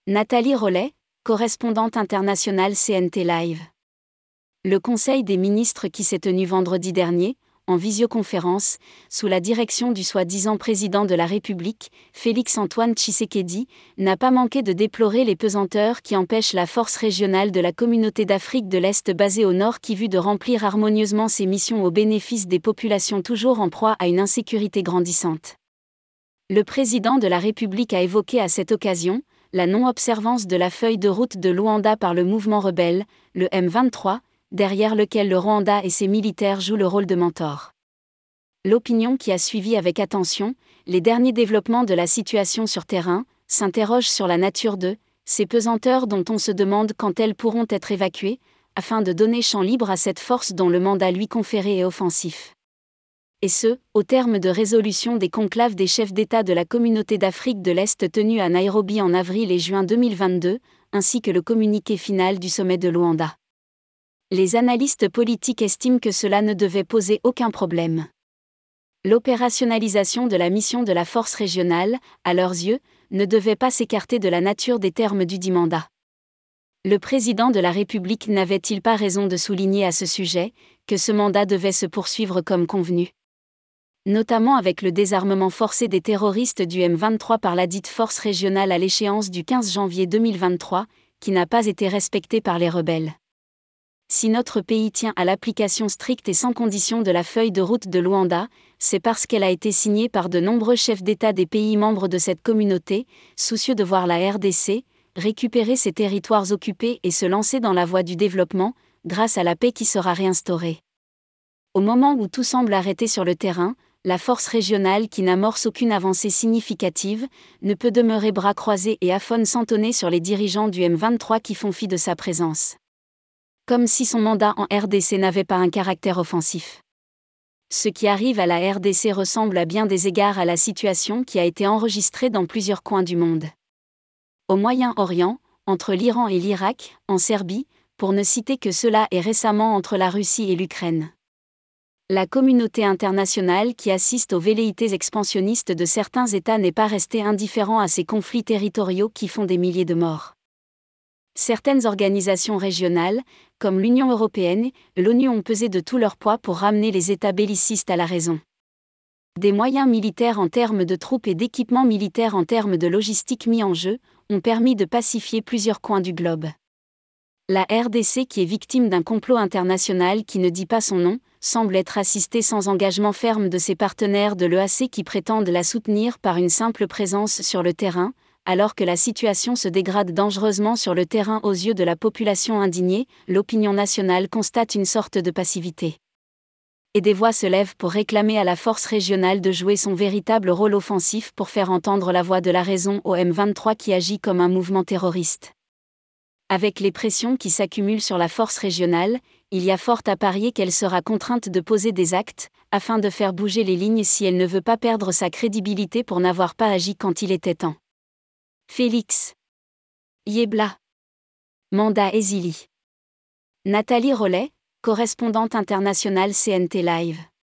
Nathalie Rollet, correspondante internationale CNT Live. Le Conseil des ministres qui s'est tenu vendredi dernier, en visioconférence, sous la direction du soi-disant président de la République, Félix-Antoine Tshisekedi, n'a pas manqué de déplorer les pesanteurs qui empêchent la force régionale de la Communauté d'Afrique de l'Est basée au Nord Kivu de remplir harmonieusement ses missions au bénéfice des populations toujours en proie à une insécurité grandissante. Le président de la République a évoqué à cette occasion la non-observance de la feuille de route de Luanda par le mouvement rebelle, le M23, derrière lequel le Rwanda et ses militaires jouent le rôle de mentor. L'opinion qui a suivi avec attention les derniers développements de la situation sur terrain s'interroge sur la nature de ces pesanteurs dont on se demande quand elles pourront être évacuées, afin de donner champ libre à cette force dont le mandat lui conféré est offensif. Et ce, au terme de résolutions des conclaves des chefs d'État de la Communauté d'Afrique de l'Est tenus à Nairobi en avril et juin 2022, ainsi que le communiqué final du sommet de Luanda. Les analystes politiques estiment que cela ne devait poser aucun problème. L'opérationnalisation de la mission de la force régionale, à leurs yeux, ne devait pas s'écarter de la nature des termes dudit mandat. Le président de la République n'avait-il pas raison de souligner à ce sujet que ce mandat devait se poursuivre comme convenu ? Notamment avec le désarmement forcé des terroristes du M23 par ladite force régionale à l'échéance du 15 janvier 2023, qui n'a pas été respecté par les rebelles. Si notre pays tient à l'application stricte et sans condition de la feuille de route de Luanda, c'est parce qu'elle a été signée par de nombreux chefs d'État des pays membres de cette communauté, soucieux de voir la RDC récupérer ses territoires occupés et se lancer dans la voie du développement, grâce à la paix qui sera réinstaurée. Au moment où tout semble arrêté sur le terrain, la force régionale qui n'amorce aucune avancée significative, ne peut demeurer bras croisés et aphone s'entonner sur les dirigeants du M23 qui font fi de sa présence. Comme si son mandat en RDC n'avait pas un caractère offensif. Ce qui arrive à la RDC ressemble à bien des égards à la situation qui a été enregistrée dans plusieurs coins du monde. Au Moyen-Orient, entre l'Iran et l'Irak, en Serbie, pour ne citer que cela et récemment entre la Russie et l'Ukraine. La communauté internationale qui assiste aux velléités expansionnistes de certains États n'est pas restée indifférent à ces conflits territoriaux qui font des milliers de morts. Certaines organisations régionales, comme l'Union européenne, l'ONU ont pesé de tout leur poids pour ramener les États bellicistes à la raison. Des moyens militaires en termes de troupes et d'équipements militaires en termes de logistique mis en jeu, ont permis de pacifier plusieurs coins du globe. La RDC qui est victime d'un complot international qui ne dit pas son nom, semble être assistée sans engagement ferme de ses partenaires de l'EAC qui prétendent la soutenir par une simple présence sur le terrain, alors que la situation se dégrade dangereusement sur le terrain aux yeux de la population indignée, l'opinion nationale constate une sorte de passivité. Et des voix se lèvent pour réclamer à la force régionale de jouer son véritable rôle offensif pour faire entendre la voix de la raison au M23 qui agit comme un mouvement terroriste. Avec les pressions qui s'accumulent sur la force régionale, il y a fort à parier qu'elle sera contrainte de poser des actes, afin de faire bouger les lignes si elle ne veut pas perdre sa crédibilité pour n'avoir pas agi quand il était temps. Félix Yebla. Mandat Ezili. Nathalie Rollet, correspondante internationale CNT Live.